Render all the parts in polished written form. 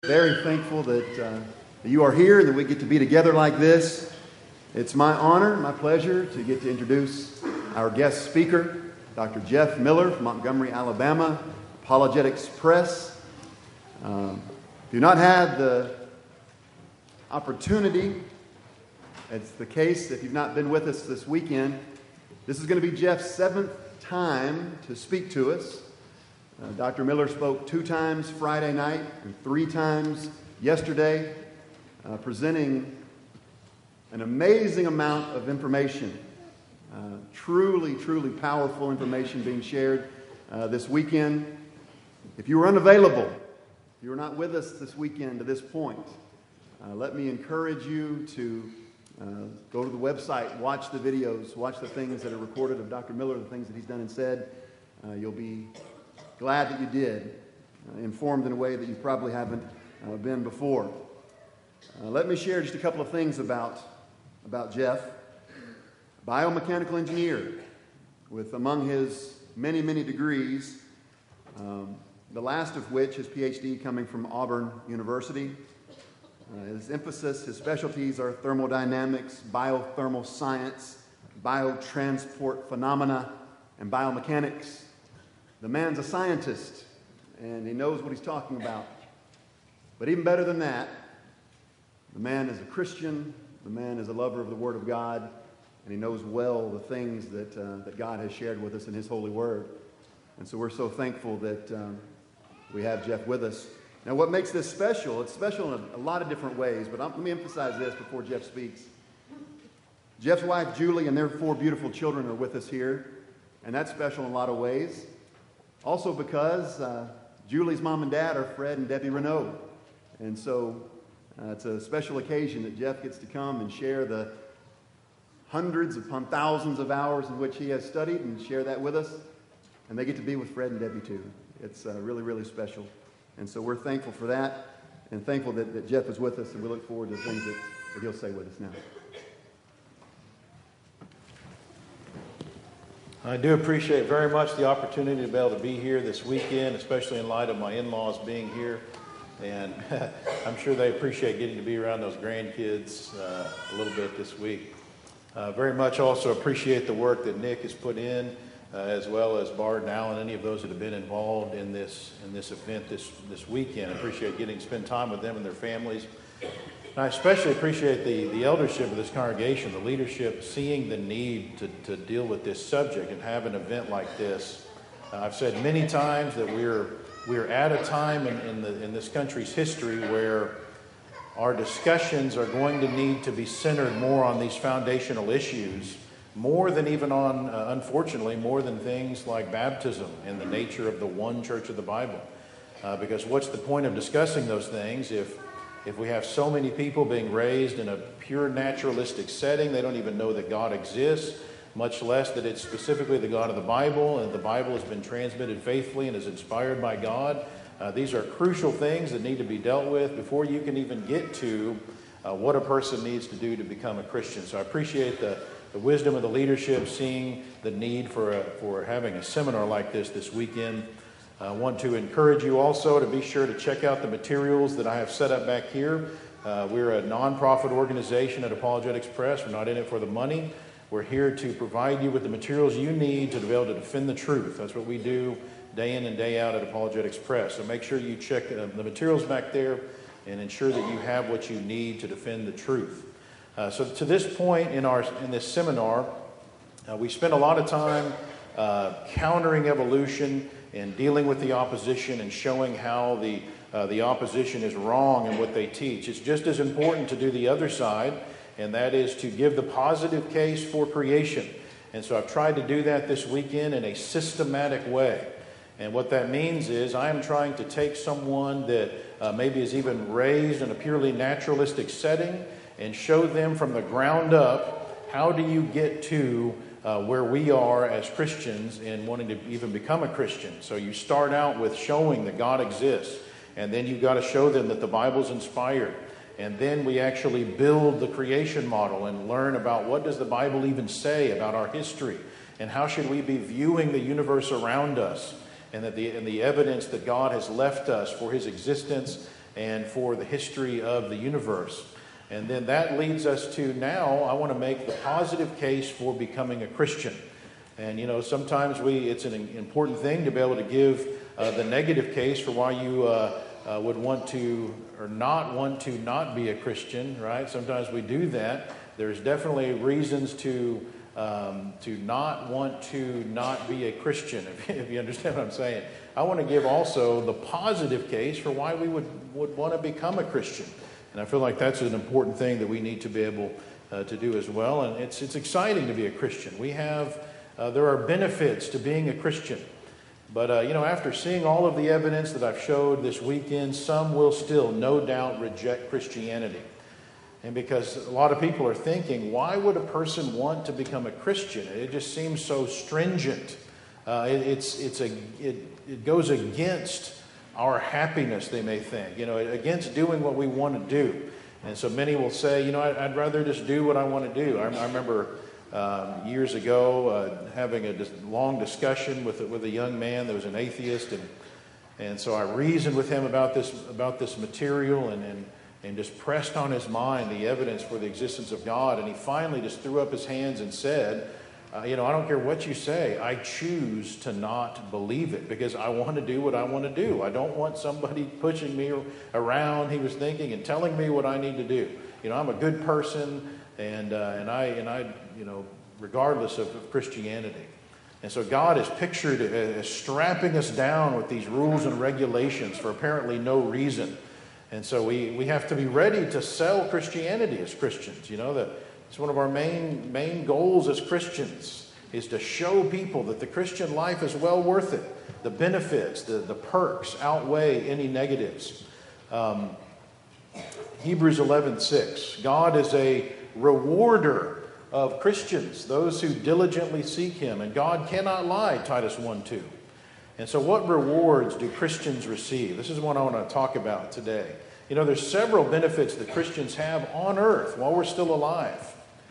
Very thankful that you are here and that we get to be together like this. It's my honor, my pleasure to get to introduce our guest speaker, Dr. Jeff Miller from Montgomery, Alabama, Apologetics Press. If you've not had the opportunity, it's the case if you've not been with us this weekend, this is going to be Jeff's 7th time to speak to us. Dr. Miller spoke 2 times Friday night and 3 times yesterday, presenting an amazing amount of information, truly powerful information being shared this weekend. If you were unavailable, if you were not with us this weekend to this point, let me encourage you to go to the website, watch the videos, watch the things that are recorded of Dr. Miller, the things that he's done and said. You'll be glad that you did, informed in a way that you probably haven't been before. Let me share just a couple of things about Jeff. Biomechanical engineer with among his many degrees, the last of which, his PhD coming from Auburn University. His emphasis, his specialties are thermodynamics, biothermal science, biotransport phenomena, and biomechanics. The man's a scientist, and he knows what he's talking about. But even better than that, the man is a Christian, the man is a lover of the Word of God, and he knows well the things that God has shared with us in His holy Word. And so we're so thankful that we have Jeff with us. Now, what makes this special, it's special in a lot of different ways, but let me emphasize this before Jeff speaks. Jeff's wife, Julie, and their 4 beautiful children are with us here, and that's special in a lot of ways. Also because Julie's mom and dad are Fred and Debbie Renaud. And so it's a special occasion that Jeff gets to come and share the hundreds upon thousands of hours in which he has studied and share that with us. And they get to be with Fred and Debbie too. It's really special. And so we're thankful for that and thankful that Jeff is with us, and we look forward to the things that he'll say with us now. I do appreciate very much the opportunity to be able to be here this weekend, especially in light of my in-laws being here. And I'm sure they appreciate getting to be around those grandkids a little bit this week. Very much also appreciate the work that Nick has put in, as well as Bart and Alan, any of those that have been involved in this event this weekend. I appreciate getting to spend time with them and their families. And I especially appreciate the eldership of this congregation, the leadership, seeing the need to deal with this subject and have an event like this. I've said many times that we're at a time in this country's history where our discussions are going to need to be centered more on these foundational issues, more than even on, unfortunately, more than things like baptism and the nature of the one church of the Bible. Because what's the point of discussing those things if we have so many people being raised in a pure naturalistic setting? They don't even know that God exists, much less that it's specifically the God of the Bible, and the Bible has been transmitted faithfully and is inspired by God. These are crucial things that need to be dealt with before you can even get to what a person needs to do to become a Christian. So I appreciate the wisdom of the leadership, seeing the need for having a seminar like this weekend. I want to encourage you also to be sure to check out the materials that I have set up back here. We're a nonprofit organization at Apologetics Press. We're not in it for the money. We're here to provide you with the materials you need to be able to defend the truth. That's what we do day in and day out at Apologetics Press. So make sure you check the materials back there and ensure that you have what you need to defend the truth. So to this point in this seminar, we spent a lot of time countering evolution and dealing with the opposition and showing how the opposition is wrong in what they teach. It's just as important to do the other side, and that is to give the positive case for creation. And so I've tried to do that this weekend in a systematic way. And what that means is I am trying to take someone that maybe is even raised in a purely naturalistic setting and show them from the ground up, how do you get to where we are as Christians in wanting to even become a Christian. So you start out with showing that God exists, and then you've got to show them that the Bible's inspired. And then we actually build the creation model and learn about what does the Bible even say about our history, and how should we be viewing the universe around us, and the evidence that God has left us for His existence and for the history of the universe. And then that leads us to now, I want to make the positive case for becoming a Christian. And, sometimes it's an important thing to be able to give the negative case for why you would want to or not want to not be a Christian, right? Sometimes we do that. There's definitely reasons to not want to not be a Christian, if you understand what I'm saying. I want to give also the positive case for why we would want to become a Christian. And I feel like that's an important thing that we need to be able to do as well. And it's exciting to be a Christian. There are benefits to being a Christian. But, after seeing all of the evidence that I've showed this weekend, some will still, no doubt, reject Christianity. And because a lot of people are thinking, why would a person want to become a Christian? It just seems so stringent. It goes against our happiness, they may think, against doing what we want to do. And so many will say, I'd rather just do what I want to do. I remember years ago having a long discussion with a young man that was an atheist, and so I reasoned with him about this material and just pressed on his mind the evidence for the existence of God. And he finally just threw up his hands and said, I don't care what you say, I choose to not believe it because I want to do what I want to do. I don't want somebody pushing me around, he was thinking, and telling me what I need to do. I'm a good person, and I regardless of Christianity. And so God is pictured as strapping us down with these rules and regulations for apparently no reason. And so we have to be ready to sell Christianity as Christians. It's one of our main goals as Christians is to show people that the Christian life is well worth it. The benefits, the perks outweigh any negatives. Hebrews 11:6. God is a rewarder of Christians, those who diligently seek Him. And God cannot lie, Titus 1:2. And so what rewards do Christians receive? This is what I want to talk about today. There's several benefits that Christians have on earth while we're still alive.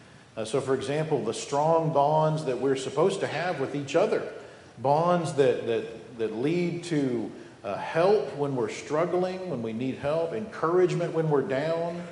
So, for example, the strong bonds that we're supposed to have with each other, bonds that lead to help when we're struggling, when we need help, encouragement when we're down,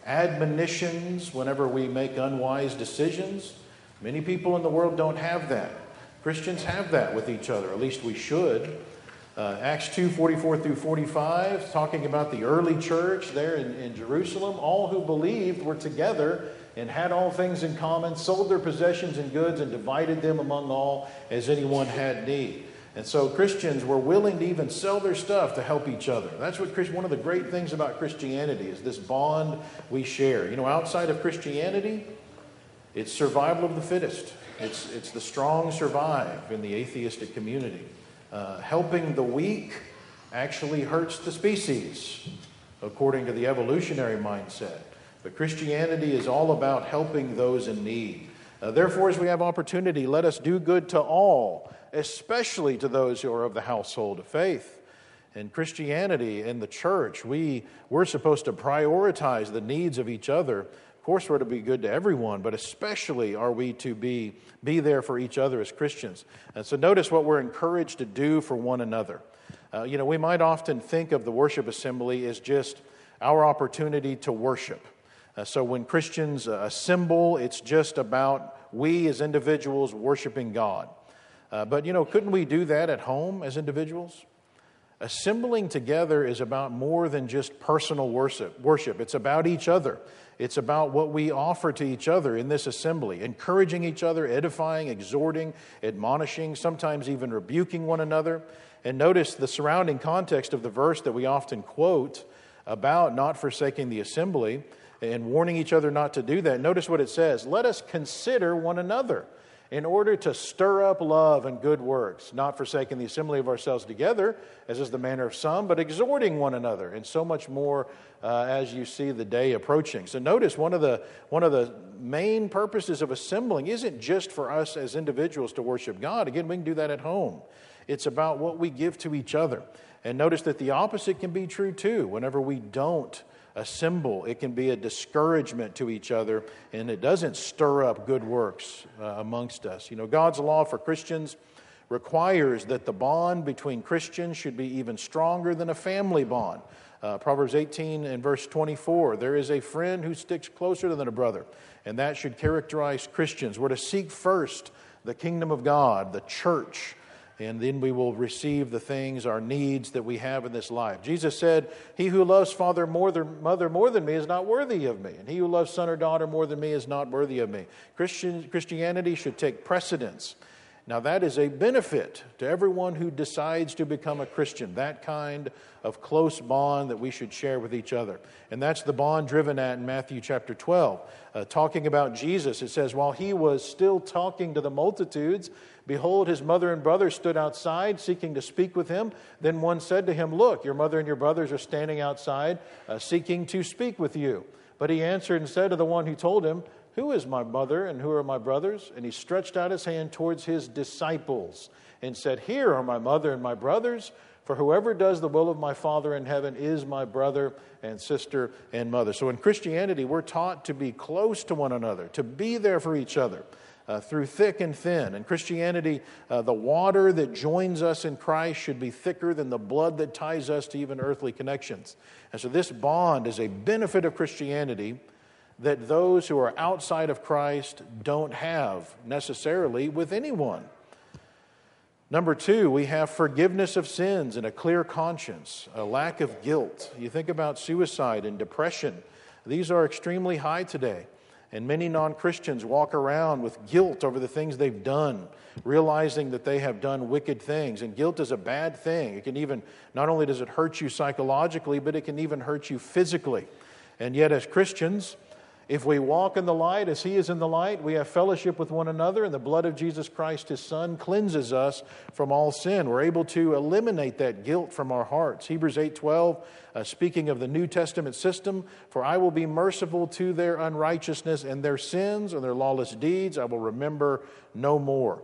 admonitions whenever we make unwise decisions. Many people in the world don't have that. Christians have that with each other, at least we should. Acts 2:44 through 45, talking about the early church there in Jerusalem. All who believed were together and had all things in common, sold their possessions and goods, and divided them among all as anyone had need. And so Christians were willing to even sell their stuff to help each other. That's what one of the great things about Christianity is this bond we share. Outside of Christianity, it's survival of the fittest. It's the strong survive in the atheistic community. Helping the weak actually hurts the species, according to the evolutionary mindset. But Christianity is all about helping those in need. Therefore, as we have opportunity, let us do good to all, especially to those who are of the household of faith. In Christianity, in the church, we're supposed to prioritize the needs of each other. Of course, we're to be good to everyone, but especially are we to be there for each other as Christians. And so notice what we're encouraged to do for one another. We might often think of the worship assembly as just our opportunity to worship. So when Christians assemble, it's just about we as individuals worshiping God. But couldn't we do that at home as individuals? Assembling together is about more than just personal worship. It's about each other. It's about what we offer to each other in this assembly, encouraging each other, edifying, exhorting, admonishing, sometimes even rebuking one another. And notice the surrounding context of the verse that we often quote about not forsaking the assembly and warning each other not to do that. Notice what it says. Let us consider one another in order to stir up love and good works, not forsaking the assembly of ourselves together, as is the manner of some, but exhorting one another, and so much more as you see the day approaching. So notice one of the main purposes of assembling isn't just for us as individuals to worship God. Again, we can do that at home. It's about what we give to each other. And notice that the opposite can be true too. Whenever we don't assemble, it can be a discouragement to each other, and it doesn't stir up good works amongst us. God's law for Christians requires that the bond between Christians should be even stronger than a family bond. Proverbs 18 and verse 24, there is a friend who sticks closer than a brother, and that should characterize Christians. We're to seek first the kingdom of God, the church, and then we will receive the things, our needs that we have in this life. Jesus said, he who loves father mother more than me is not worthy of me, and he who loves son or daughter more than me is not worthy of me. Christianity should take precedence. Now that is a benefit to everyone who decides to become a Christian, that kind of close bond that we should share with each other. And that's the bond driven at in Matthew chapter 12. Talking about Jesus, it says, while he was still talking to the multitudes, behold, his mother and brothers stood outside seeking to speak with him. Then one said to him, look, your mother and your brothers are standing outside seeking to speak with you. But he answered and said to the one who told him, who is my mother and who are my brothers? And he stretched out his hand towards his disciples and said, here are my mother and my brothers. For whoever does the will of my Father in heaven is my brother and sister and mother. So in Christianity, we're taught to be close to one another, to be there for each other through thick and thin. In Christianity, the water that joins us in Christ should be thicker than the blood that ties us to even earthly connections. And so this bond is a benefit of Christianity that those who are outside of Christ don't have necessarily with anyone. Number two, we have forgiveness of sins and a clear conscience, a lack of guilt. You think about suicide and depression. These are extremely high today. And many non-Christians walk around with guilt over the things they've done, realizing that they have done wicked things. And guilt is a bad thing. It can even, not only does it hurt you psychologically, but it can even hurt you physically. And yet as Christians, if we walk in the light as he is in the light, we have fellowship with one another, and the blood of Jesus Christ, his Son, cleanses us from all sin. We're able to eliminate that guilt from our hearts. Hebrews 8:12, speaking of the New Testament system, for I will be merciful to their unrighteousness, and their sins or their lawless deeds I will remember no more.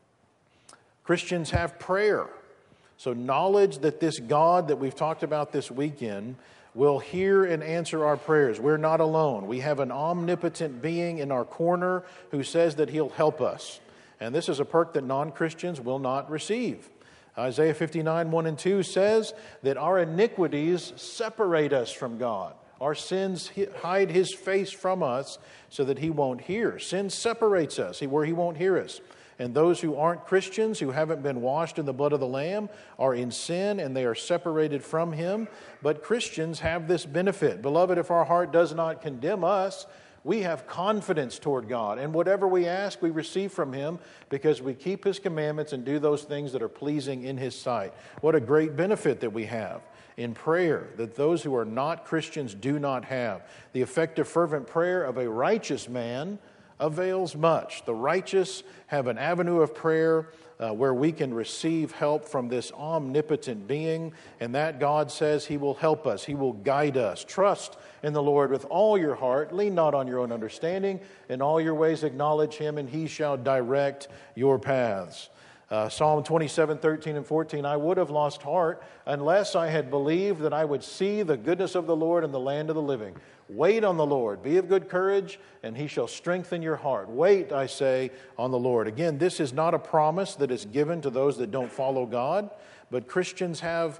Christians have prayer. So knowledge that this God that we've talked about this weekend will hear and answer our prayers. We're not alone. We have an omnipotent being in our corner who says that he'll help us. And this is a perk that non-Christians will not receive. Isaiah 59, 1 and 2 says that our iniquities separate us from God. Our sins hide his face from us so that he won't hear. Sin separates us where he won't hear us. And those who aren't Christians, who haven't been washed in the blood of the Lamb, are in sin and they are separated from him. But Christians have this benefit. Beloved, if our heart does not condemn us, we have confidence toward God. And whatever we ask, we receive from him because we keep his commandments and do those things that are pleasing in his sight. What a great benefit that we have in prayer that those who are not Christians do not have. The effective, fervent prayer of a righteous man avails much. The righteous have an avenue of prayer where we can receive help from this omnipotent being, and that God says he will help us. He will guide us. Trust in the Lord with all your heart. Lean not on your own understanding. In all your ways acknowledge him, and he shall direct your paths. Psalm 27, 13 and 14, I would have lost heart unless I had believed that I would see the goodness of the Lord in the land of the living. Wait on the Lord, be of good courage, and he shall strengthen your heart. Wait, I say, on the Lord. Again, this is not a promise that is given to those that don't follow God, but Christians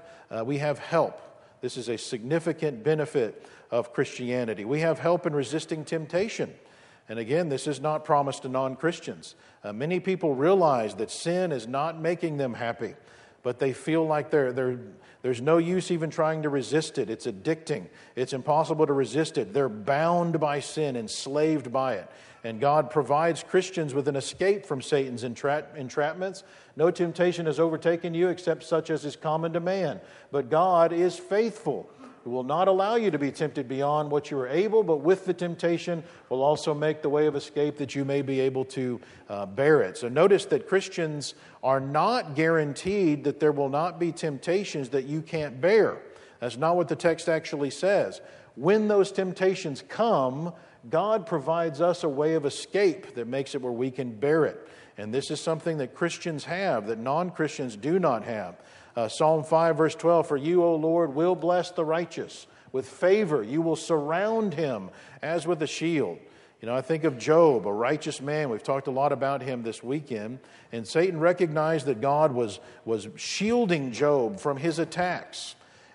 we have help. This is a significant benefit of Christianity. We have help in resisting temptation. And again, this is not promised to non-Christians. Many people realize that sin is not making them happy, but they feel like there's no use even trying to resist it. It's addicting. It's impossible to resist it. They're bound by sin, enslaved by it. And God provides Christians with an escape from Satan's entrapments. No temptation has overtaken you except such as is common to man. But God is faithful, who will not allow you to be tempted beyond what you are able, but with the temptation will also make the way of escape that you may be able to bear it. So notice that Christians are not guaranteed that there will not be temptations that you can't bear. That's not what the text actually says. When those temptations come, God provides us a way of escape that makes it where we can bear it. And this is something that Christians have that non-Christians do not have. Psalm 5, verse 12, for you, O Lord, will bless the righteous. With favor, you will surround him as with a shield. You know, I think of Job, a righteous man. We've talked a lot about him this weekend. And Satan recognized that God was shielding Job from his attacks.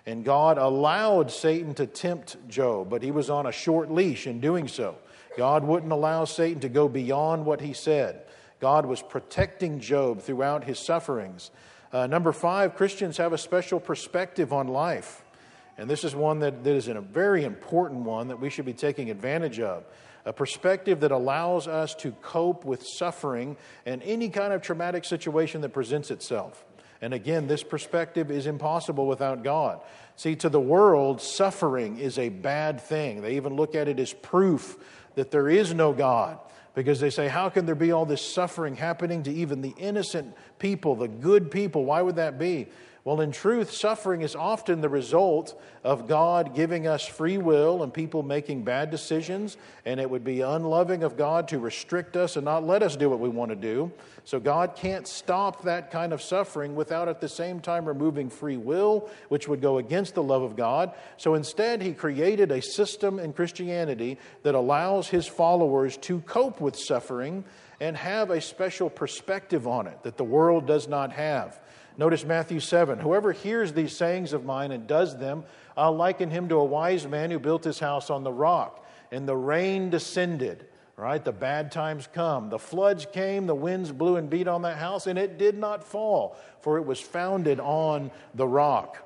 And God allowed Satan to tempt Job, but he was on a short leash in doing so. God wouldn't allow Satan to go beyond what he said. God was protecting Job throughout his sufferings. Number 5, Christians have a special perspective on life. And this is one that is a very important one that we should be taking advantage of. A perspective that allows us to cope with suffering and any kind of traumatic situation that presents itself. And again, this perspective is impossible without God. See, to the world, suffering is a bad thing. They even look at it as proof that there is no God, because they say, how can there be all this suffering happening to even the innocent people, the good people? Why would that be? Well, in truth, suffering is often the result of God giving us free will and people making bad decisions, and it would be unloving of God to restrict us and not let us do what we want to do. So God can't stop that kind of suffering without at the same time removing free will, which would go against the love of God. So instead, He created a system in Christianity that allows His followers to cope with suffering and have a special perspective on it that the world does not have. Notice Matthew 7. Whoever hears these sayings of mine and does them, I'll liken him to a wise man who built his house on the rock. And the rain descended, right? The bad times come. The floods came, the winds blew and beat on that house, and it did not fall, for it was founded on the rock.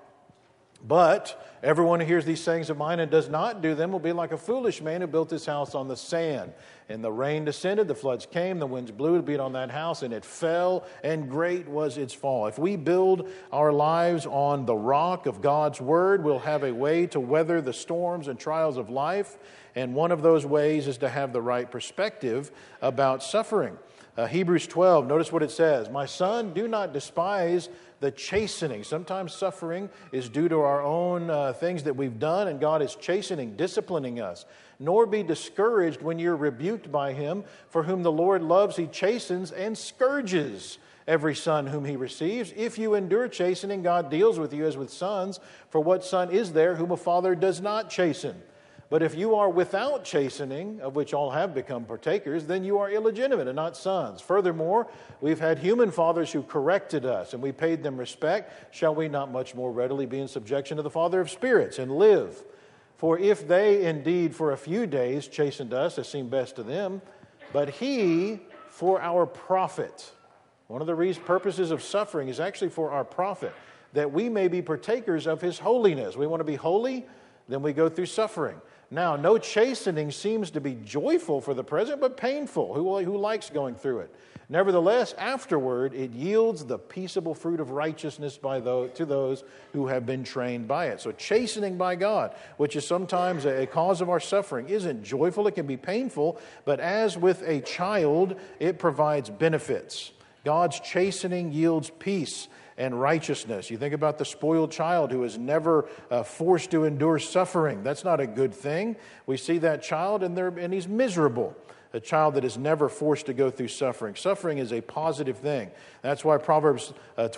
But everyone who hears these sayings of mine and does not do them will be like a foolish man who built his house on the sand. And the rain descended, the floods came, the winds blew to beat on that house, and it fell, and great was its fall. If we build our lives on the rock of God's Word, we'll have a way to weather the storms and trials of life. And one of those ways is to have the right perspective about suffering. Hebrews 12, notice what it says. My son, do not despise the chastening. Sometimes suffering is due to our own things that we've done, and God is chastening, disciplining us. Nor be discouraged when you're rebuked by Him, for whom the Lord loves, He chastens and scourges every son whom He receives. If you endure chastening, God deals with you as with sons. For what son is there whom a father does not chasten? But if you are without chastening, of which all have become partakers, then you are illegitimate and not sons. Furthermore, we've had human fathers who corrected us, and we paid them respect. Shall we not much more readily be in subjection to the Father of spirits and live? For if they indeed for a few days chastened us, as seemed best to them, but He for our profit. One of the purposes of suffering is actually for our profit, that we may be partakers of His holiness. We want to be holy, then we go through suffering. Now, no chastening seems to be joyful for the present, but painful. Who likes going through it? Nevertheless, afterward, it yields the peaceable fruit of righteousness to those who have been trained by it. So chastening by God, which is sometimes a cause of our suffering, isn't joyful. It can be painful, but as with a child, it provides benefits. God's chastening yields peace and righteousness. You think about the spoiled child who is never forced to endure suffering. That's not a good thing. We see that child and he's miserable. A child that is never forced to go through suffering. Suffering is a positive thing. That's why Proverbs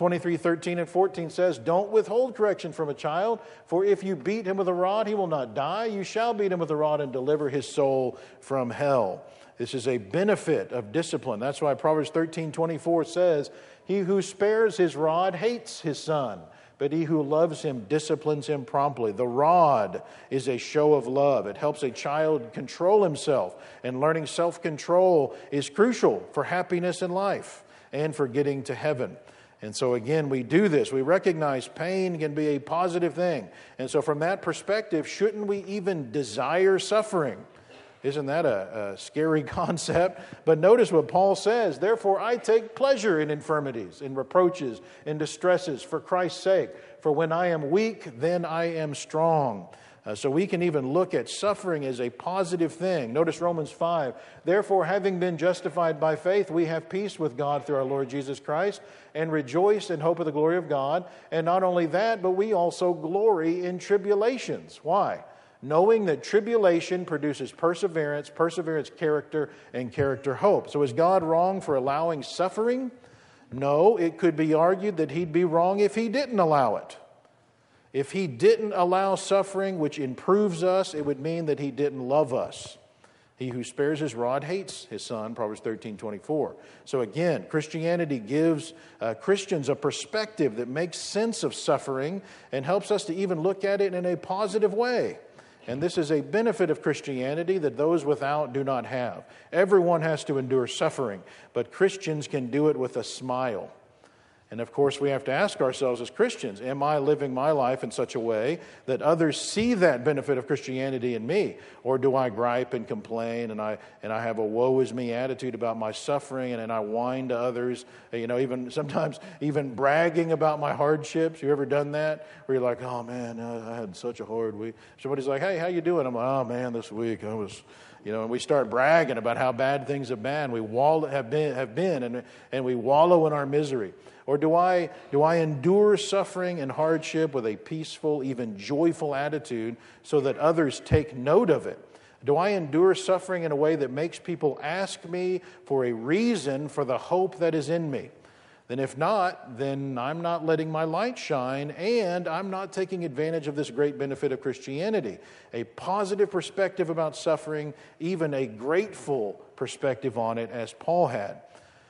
23:13 and 14 says, don't withhold correction from a child, for if you beat him with a rod, he will not die. You shall beat him with a rod and deliver his soul from hell. This is a benefit of discipline. That's why Proverbs 13:24 says, he who spares his rod hates his son, but he who loves him disciplines him promptly. The rod is a show of love. It helps a child control himself, and learning self-control is crucial for happiness in life and for getting to heaven. And so again, we do this. We recognize pain can be a positive thing. And so from that perspective, shouldn't we even desire suffering? Isn't that a scary concept? But notice what Paul says. Therefore, I take pleasure in infirmities, in reproaches, in distresses, for Christ's sake. For when I am weak, then I am strong. So we can even look at suffering as a positive thing. Notice Romans 5. Therefore, having been justified by faith, we have peace with God through our Lord Jesus Christ, and rejoice in hope of the glory of God. And not only that, but we also glory in tribulations. Why? Knowing that tribulation produces perseverance, perseverance character, and character hope. So is God wrong for allowing suffering? No, it could be argued that He'd be wrong if He didn't allow it. If He didn't allow suffering, which improves us, it would mean that He didn't love us. He who spares his rod hates his son, Proverbs 13:24. So again, Christianity gives Christians a perspective that makes sense of suffering and helps us to even look at it in a positive way. And this is a benefit of Christianity that those without do not have. Everyone has to endure suffering, but Christians can do it with a smile. And of course, we have to ask ourselves as Christians, am I living my life in such a way that others see that benefit of Christianity in me? Or do I gripe and complain and I have a woe is me attitude about my suffering and I whine to others, even sometimes even bragging about my hardships? You ever done that? Where you're like, oh man, I had such a hard week. Somebody's like, hey, how you doing? I'm like, oh man, this week I was... and we start bragging about how bad things have been. We have been, and we wallow in our misery. Or do I endure suffering and hardship with a peaceful, even joyful attitude so that others take note of it? Do I endure suffering in a way that makes people ask me for a reason for the hope that is in me? Then if not, then I'm not letting my light shine, and I'm not taking advantage of this great benefit of Christianity. A positive perspective about suffering, even a grateful perspective on it, as Paul had.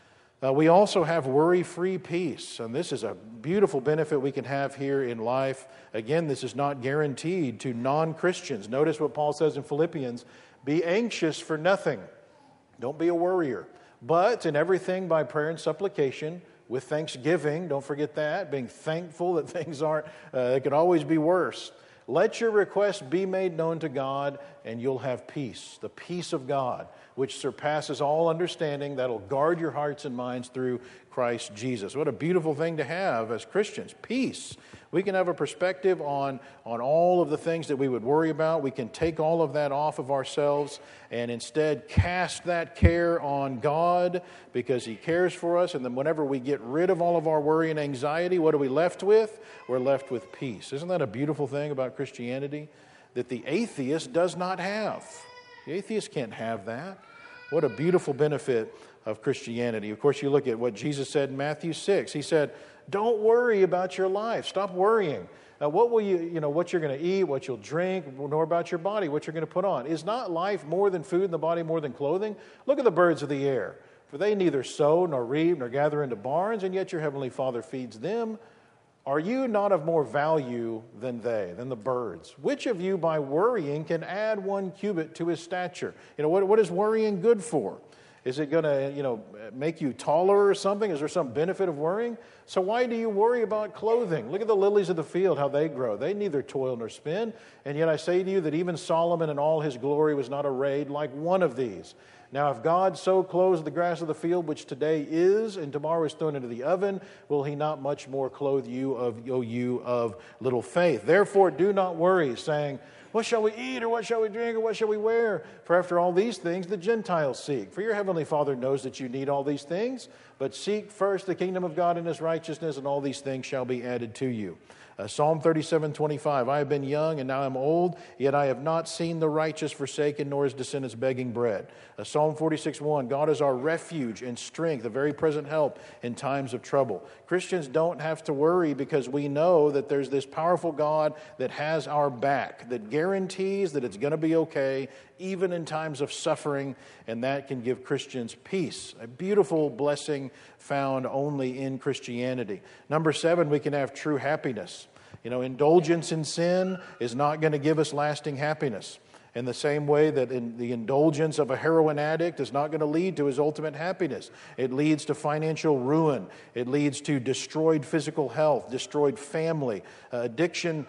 We also have worry-free peace, and this is a beautiful benefit we can have here in life. Again, this is not guaranteed to non-Christians. Notice what Paul says in Philippians, be anxious for nothing. Don't be a worrier, but in everything by prayer and supplication, with thanksgiving, don't forget that, being thankful that things aren't, it could always be worse. Let your requests be made known to God, and you'll have peace, the peace of God, which surpasses all understanding, that'll guard your hearts and minds through Christ Jesus. What a beautiful thing to have as Christians, peace. We can have a perspective on all of the things that we would worry about. We can take all of that off of ourselves and instead cast that care on God because He cares for us. And then whenever we get rid of all of our worry and anxiety, what are we left with? We're left with peace. Isn't that a beautiful thing about Christianity? That the atheist does not have. The atheist can't have that. What a beautiful benefit of Christianity. Of course, you look at what Jesus said in Matthew 6. He said, don't worry about your life. Stop worrying. What will what you're going to eat, what you'll drink, nor about your body, what you're going to put on. Is not life more than food and the body more than clothing? Look at the birds of the air. For they neither sow nor reap nor gather into barns, and yet your heavenly Father feeds them. Are you not of more value than they, than the birds? Which of you by worrying can add 1 cubit to his stature? What is worrying good for? Is it going to, make you taller or something? Is there some benefit of worrying? So why do you worry about clothing? Look at the lilies of the field, how they grow. They neither toil nor spin. And yet I say to you that even Solomon in all his glory was not arrayed like one of these. Now if God so clothes the grass of the field, which today is and tomorrow is thrown into the oven, will He not much more clothe you, O you of little faith? Therefore do not worry, saying, what shall we eat, or what shall we drink, or what shall we wear? For after all these things the Gentiles seek. For your heavenly Father knows that you need all these things, but seek first the kingdom of God and His righteousness, and all these things shall be added to you. Psalm 37:25, I have been young and now I'm old, yet I have not seen the righteous forsaken, nor his descendants begging bread. Psalm 46:1, God is our refuge and strength, a very present help in times of trouble. Christians don't have to worry because we know that there's this powerful God that has our back, that guarantees that it's going to be okay, even in times of suffering, and that can give Christians peace, a beautiful blessing found only in Christianity. Number 7, we can have true happiness. Indulgence in sin is not going to give us lasting happiness. In the same way that the indulgence of a heroin addict is not going to lead to his ultimate happiness. It leads to financial ruin. It leads to destroyed physical health, destroyed family, addiction,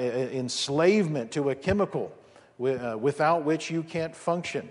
enslavement to a chemical without which you can't function.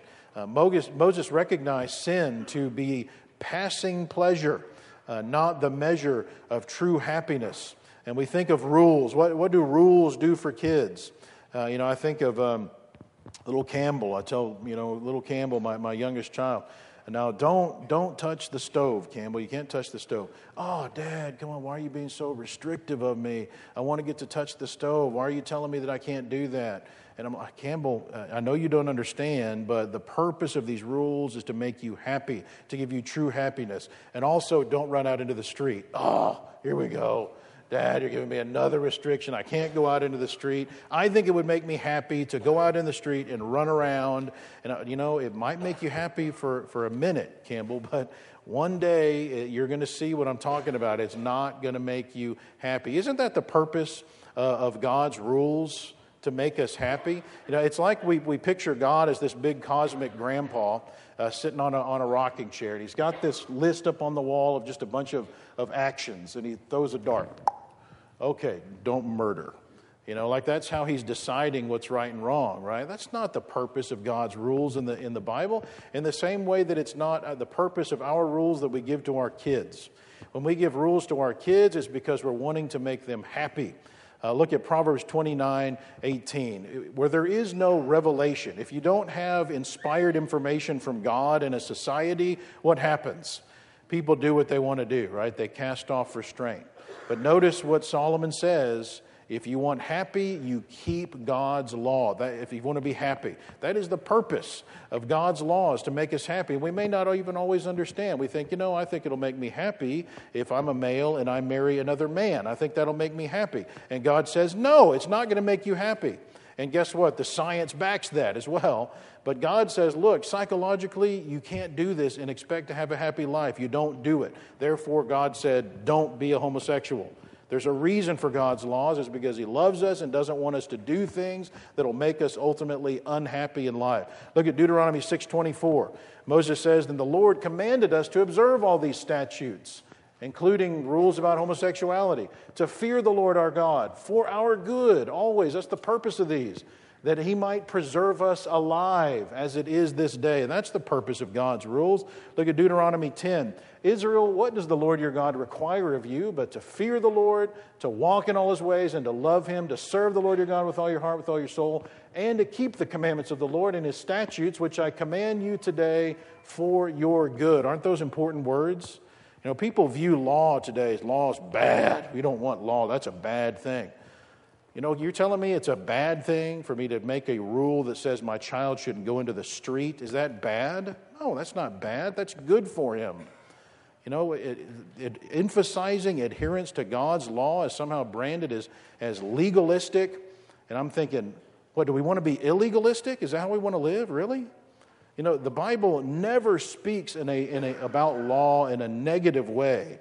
Moses recognized sin to be passing pleasure, not the measure of true happiness. And we think of rules. What do rules do for kids? I think of little Campbell. I tell little Campbell, my youngest child, now don't touch the stove, Campbell. You can't touch the stove. Oh, Dad, come on. Why are you being so restrictive of me? I want to get to touch the stove. Why are you telling me that I can't do that? And I'm like, Campbell, I know you don't understand, but the purpose of these rules is to make you happy, to give you true happiness. And also, don't run out into the street. Oh, here we go. Dad, you're giving me another restriction. I can't go out into the street. I think it would make me happy to go out in the street and run around. And, it might make you happy for a minute, Campbell, but one day you're going to see what I'm talking about. It's not going to make you happy. Isn't that the purpose of God's rules? To make us happy? It's like we picture God as this big cosmic grandpa sitting on a rocking chair. And he's got this list up on the wall of just a bunch of actions, and he throws a dart. Okay, don't murder. Like that's how he's deciding what's right and wrong, right? That's not the purpose of God's rules in the Bible. In the same way that it's not the purpose of our rules that we give to our kids. When we give rules to our kids, it's because we're wanting to make them happy. Look at Proverbs 29:18, where there is no revelation. If you don't have inspired information from God in a society, what happens? People do what they want to do, right? They cast off restraint. But notice what Solomon says. If you want happy, you keep God's law. If you want to be happy, that is the purpose of God's laws, to make us happy. We may not even always understand. We think, I think it'll make me happy if I'm a male and I marry another man. I think that'll make me happy. And God says, no, it's not going to make you happy. And guess what? The science backs that as well. But God says, look, psychologically, you can't do this and expect to have a happy life. You don't do it. Therefore, God said, don't be a homosexual. There's a reason for God's laws. It's because He loves us and doesn't want us to do things that will make us ultimately unhappy in life. Look at Deuteronomy 6:24. Moses says, then the Lord commanded us to observe all these statutes, including rules about homosexuality, to fear the Lord our God for our good, always. That's the purpose of these, that He might preserve us alive as it is this day. And that's the purpose of God's rules. Look at Deuteronomy 10. Israel, what does the Lord your God require of you but to fear the Lord, to walk in all His ways, and to love Him, to serve the Lord your God with all your heart, with all your soul, and to keep the commandments of the Lord and His statutes, which I command you today for your good. Aren't those important words? People view law today as law is bad. We don't want law. That's a bad thing. You're telling me it's a bad thing for me to make a rule that says my child shouldn't go into the street? Is that bad? No, that's not bad. That's good for him. Emphasizing adherence to God's law is somehow branded as legalistic. And I'm thinking, what, do we want to be illegalistic? Is that how we want to live? Really? The Bible never speaks about law in a negative way.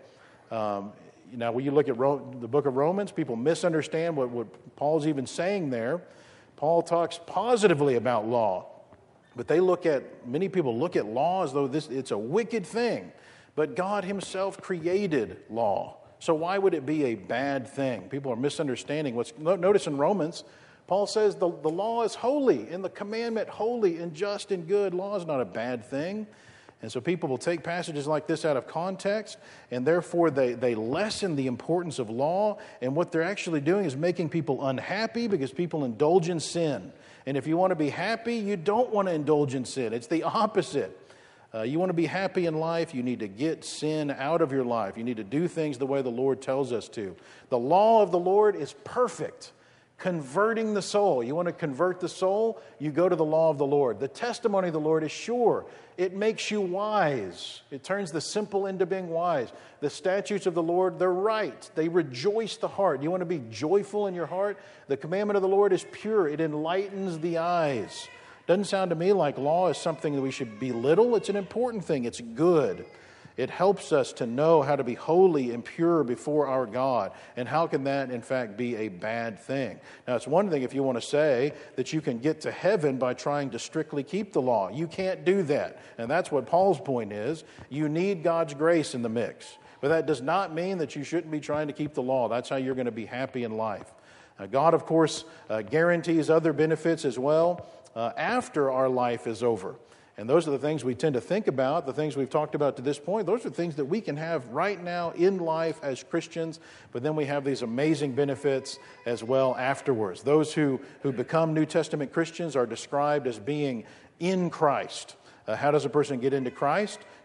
Now, when you look at the book of Romans, people misunderstand what Paul's even saying there. Paul talks positively about law, but many people look at law as though it's a wicked thing. But God Himself created law. So why would it be a bad thing? People are misunderstanding notice in Romans, Paul says the law is holy, and the commandment holy and just and good. Law is not a bad thing. And so people will take passages like this out of context, and therefore they lessen the importance of law. And what they're actually doing is making people unhappy because people indulge in sin. And if you want to be happy, you don't want to indulge in sin. It's the opposite. You want to be happy in life, you need to get sin out of your life. You need to do things the way the Lord tells us to. The law of the Lord is perfect, converting the soul. You want to convert the soul? You go to the law of the Lord. The testimony of the Lord is sure. It makes you wise. It turns the simple into being wise. The statutes of the Lord, they're right. They rejoice the heart. You want to be joyful in your heart? The commandment of the Lord is pure. It enlightens the eyes. Doesn't sound to me like law is something that we should belittle. It's an important thing. It's good. It helps us to know how to be holy and pure before our God. And how can that, in fact, be a bad thing? Now, it's one thing if you want to say that you can get to heaven by trying to strictly keep the law. You can't do that. And that's what Paul's point is. You need God's grace in the mix. But that does not mean that you shouldn't be trying to keep the law. That's how you're going to be happy in life. God, of course, guarantees other benefits as well after our life is over. And those are the things we tend to think about, the things we've talked about to this point. Those are things that we can have right now in life as Christians, but then we have these amazing benefits as well afterwards. Those who become New Testament Christians are described as being in Christ. How does a person get into Christ?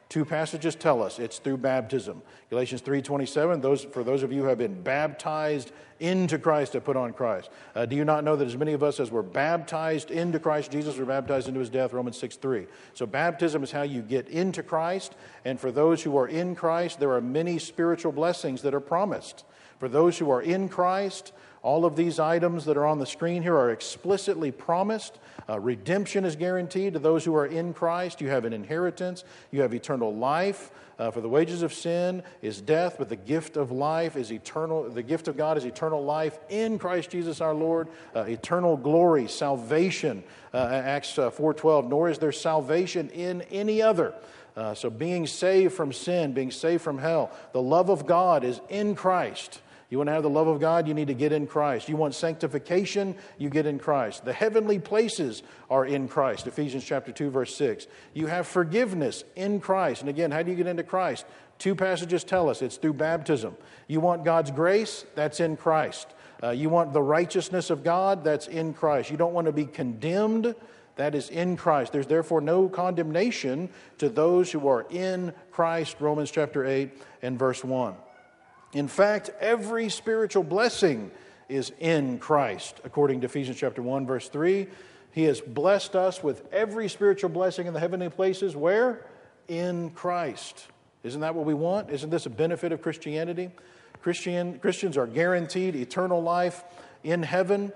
Two passages tell us it's through baptism. Galatians 3:27, for those of you who have been baptized into Christ have put on Christ. Do you not know that as many of us as were baptized into Christ Jesus were baptized into his death? Romans 6:3. So baptism is how you get into Christ. And for those who are in Christ, there are many spiritual blessings that are promised. For those who are in Christ, all of these items that are on the screen here are explicitly promised. Redemption is guaranteed to those who are in Christ. You have an inheritance. You have eternal life. For the wages of sin is death, but the gift of life is eternal. The gift of God is eternal life in Christ Jesus our Lord. Eternal glory, salvation. Acts 4:12. Nor is there salvation in any other. So being saved from sin, being saved from hell. The love of God is in Christ. You want to have the love of God, you need to get in Christ. You want sanctification, you get in Christ. The heavenly places are in Christ, Ephesians chapter 2, verse 6. You have forgiveness in Christ. And again, how do you get into Christ? Two passages tell us it's through baptism. You want God's grace? That's in Christ. You want the righteousness of God? That's in Christ. You don't want to be condemned? That is in Christ. There's therefore no condemnation to those who are in Christ, Romans chapter 8 and verse 1. In fact, every spiritual blessing is in Christ. According to Ephesians chapter 1, verse 3, he has blessed us with every spiritual blessing in the heavenly places. Where? In Christ. Isn't that what we want? Isn't this a benefit of Christianity? Christians are guaranteed eternal life in heaven.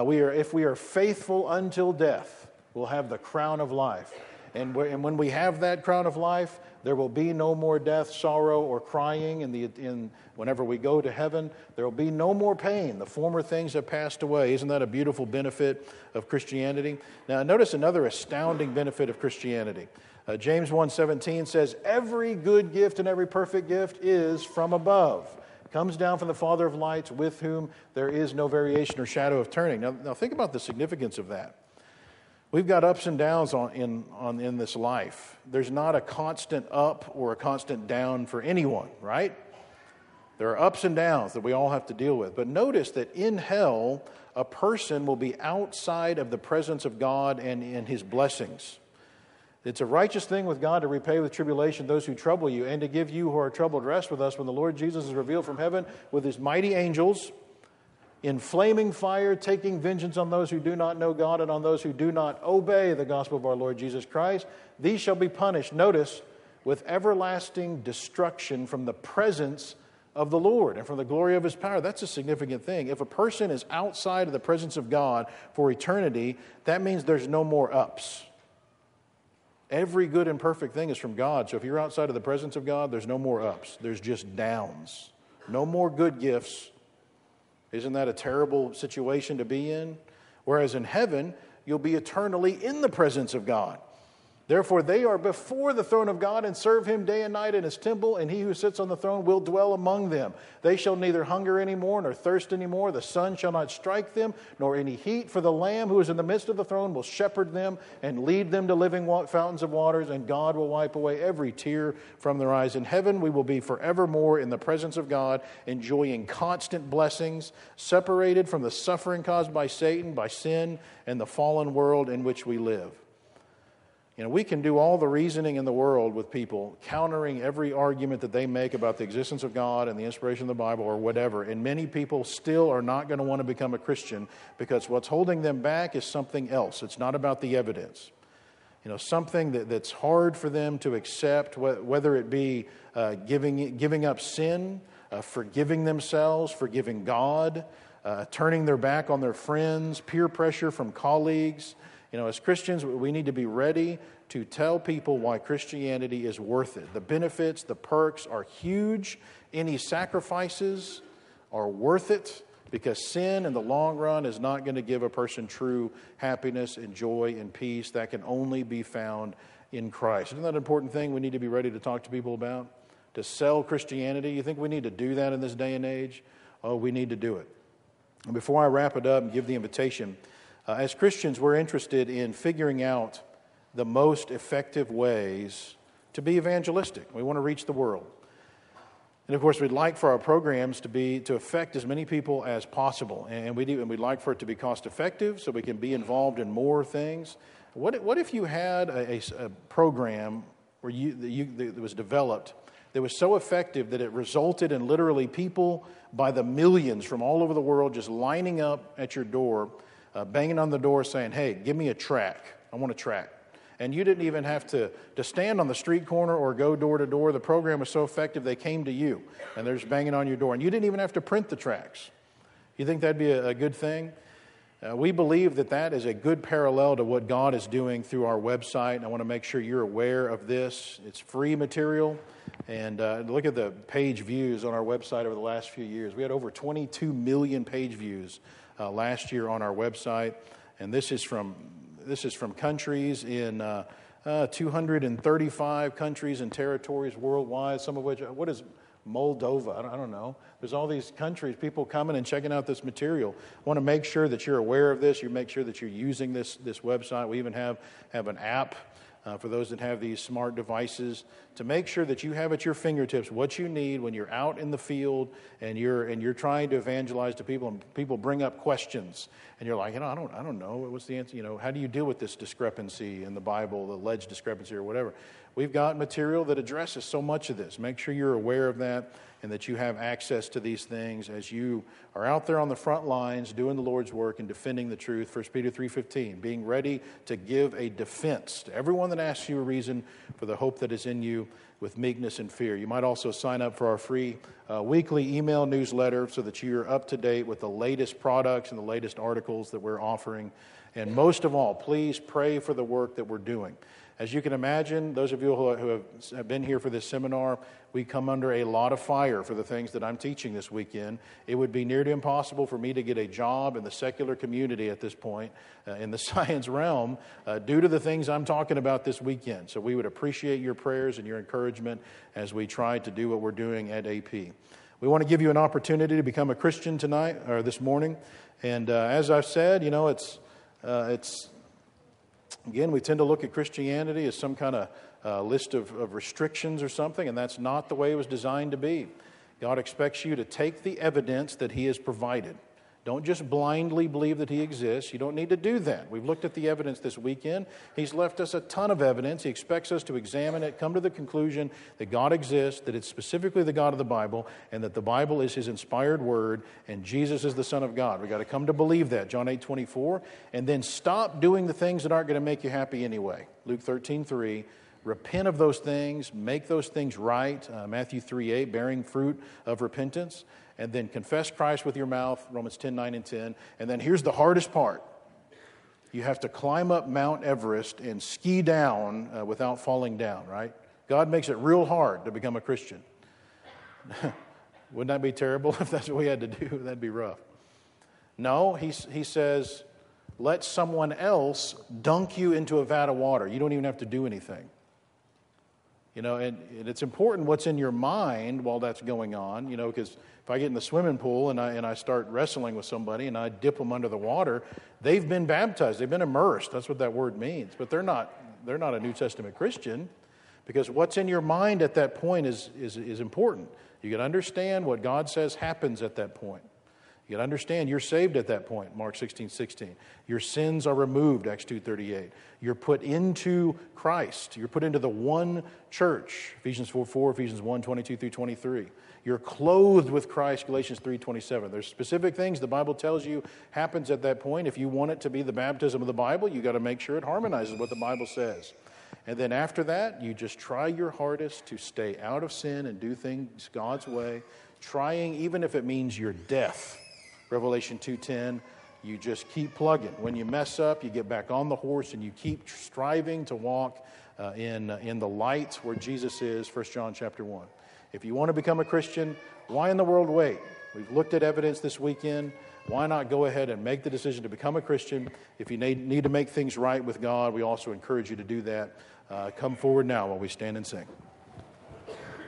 If we are faithful until death, we'll have the crown of life. And when we have that crown of life, there will be no more death, sorrow, or crying. Whenever we go to heaven, there will be no more pain. The former things have passed away. Isn't that a beautiful benefit of Christianity? Now, notice another astounding benefit of Christianity. James 1:17 says, every good gift and every perfect gift is from above. Comes down from the Father of lights, with whom there is no variation or shadow of turning. Now think about the significance of that. We've got ups and downs in this life. There's not a constant up or a constant down for anyone, right? There are ups and downs that we all have to deal with. But notice that in hell, a person will be outside of the presence of God and in his blessings. It's a righteous thing with God to repay with tribulation those who trouble you, and to give you who are troubled rest with us when the Lord Jesus is revealed from heaven with his mighty angels in flaming fire, taking vengeance on those who do not know God and on those who do not obey the gospel of our Lord Jesus Christ. These shall be punished, notice, with everlasting destruction from the presence of the Lord and from the glory of his power. That's a significant thing. If a person is outside of the presence of God for eternity, that means there's no more ups. Every good and perfect thing is from God. So if you're outside of the presence of God, there's no more ups. There's just downs. No more good gifts. Isn't that a terrible situation to be in? Whereas in heaven, you'll be eternally in the presence of God. Therefore, they are before the throne of God and serve him day and night in his temple, and he who sits on the throne will dwell among them. They shall neither hunger anymore nor thirst anymore. The sun shall not strike them, nor any heat. For the Lamb who is in the midst of the throne will shepherd them and lead them to living fountains of waters, and God will wipe away every tear from their eyes. In heaven, we will be forevermore in the presence of God, enjoying constant blessings, separated from the suffering caused by Satan, by sin, and the fallen world in which we live. You know, we can do all the reasoning in the world with people, countering every argument that they make about the existence of God and the inspiration of the Bible or whatever. And many people still are not going to want to become a Christian because what's holding them back is something else. It's not about the evidence. You know, something that's hard for them to accept, whether it be giving up sin, forgiving themselves, forgiving God, turning their back on their friends, peer pressure from colleagues. You know, as Christians, we need to be ready to tell people why Christianity is worth it. The benefits, the perks are huge. Any sacrifices are worth it because sin in the long run is not going to give a person true happiness and joy and peace. That can only be found in Christ. Isn't that an important thing we need to be ready to talk to people about? To sell Christianity? You think we need to do that in this day and age? Oh, we need to do it. And before I wrap it up and give the invitation, as Christians, we're interested in figuring out the most effective ways to be evangelistic. We want to reach the world. And of course, we'd like for our programs to affect as many people as possible. And we'd like for it to be cost effective so we can be involved in more things. What if you had a program that was developed that was so effective that it resulted in literally people by the millions from all over the world just lining up at your door, banging on the door saying, hey, give me a track. I want a track. And you didn't even have to stand on the street corner or go door to door. The program was so effective, they came to you, and they're just banging on your door. And you didn't even have to print the tracks. You think that'd be a good thing? We believe that is a good parallel to what God is doing through our website. I want to make sure you're aware of this. It's free material. And look at the page views on our website over the last few years. We had over 22 million page views last year on our website. And this is from countries in 235 countries and territories worldwide, some of which, what is Moldova? I don't know. There's all these countries, people coming and checking out this material. I want to make sure that you're aware of this. You make sure that you're using this website. We even have an app for those that have these smart devices to make sure that you have at your fingertips what you need when you're out in the field and you're trying to evangelize to people, and people bring up questions and you're like, I don't know, what's the answer? How do you deal with this discrepancy in the Bible, the alleged discrepancy or whatever? We've got material that addresses so much of this. Make sure you're aware of that and that you have access to these things as you are out there on the front lines doing the Lord's work and defending the truth. 1 Peter 3:15, being ready to give a defense to everyone that asks you a reason for the hope that is in you with meekness and fear. You might also sign up for our free weekly email newsletter so that you're up to date with the latest products and the latest articles that we're offering. And most of all, please pray for the work that we're doing. As you can imagine, those of you who have been here for this seminar, we come under a lot of fire for the things that I'm teaching this weekend. It would be near to impossible for me to get a job in the secular community at this point, in the science realm, due to the things I'm talking about this weekend. So we would appreciate your prayers and your encouragement as we try to do what we're doing at AP. We want to give you an opportunity to become a Christian tonight, or this morning. And as I've said, it's again, we tend to look at Christianity as some kind of list of restrictions or something, and that's not the way it was designed to be. God expects you to take the evidence that He has provided. Don't just blindly believe that He exists. You don't need to do that. We've looked at the evidence this weekend. He's left us a ton of evidence. He expects us to examine it, come to the conclusion that God exists, that it's specifically the God of the Bible, and that the Bible is His inspired word, and Jesus is the Son of God. We've got to come to believe that, John 8:24, and then stop doing the things that aren't going to make you happy anyway. Luke 13:3. Repent of those things, make those things right. Matthew 3:8, bearing fruit of repentance. And then confess Christ with your mouth, Romans 10:9 and 10. And then here's the hardest part. You have to climb up Mount Everest and ski down without falling down, right? God makes it real hard to become a Christian. Wouldn't that be terrible if that's what we had to do? That'd be rough. No, he says, let someone else dunk you into a vat of water. You don't even have to do anything. And it's important what's in your mind while that's going on, because if I get in the swimming pool and I start wrestling with somebody and I dip them under the water, they've been baptized, they've been immersed. That's what that word means. But they're not a New Testament Christian, because what's in your mind at that point is important. You can understand what God says happens at that point. You can understand you're saved at that point, Mark 16:16. Your sins are removed, Acts 2:38. You're put into Christ. You're put into the one church, Ephesians 4:4, Ephesians 1:22 through 23. You're clothed with Christ, Galatians 3:27. There's specific things the Bible tells you happens at that point. If you want it to be the baptism of the Bible, you got to make sure it harmonizes what the Bible says. And then after that, you just try your hardest to stay out of sin and do things God's way, trying even if it means your death. Revelation 2:10, you just keep plugging. When you mess up, you get back on the horse and you keep striving to walk in the light where Jesus is, 1 John chapter 1. If you want to become a Christian, why in the world wait? We've looked at evidence this weekend. Why not go ahead and make the decision to become a Christian? If you need to make things right with God, we also encourage you to do that. Come forward now while we stand and sing.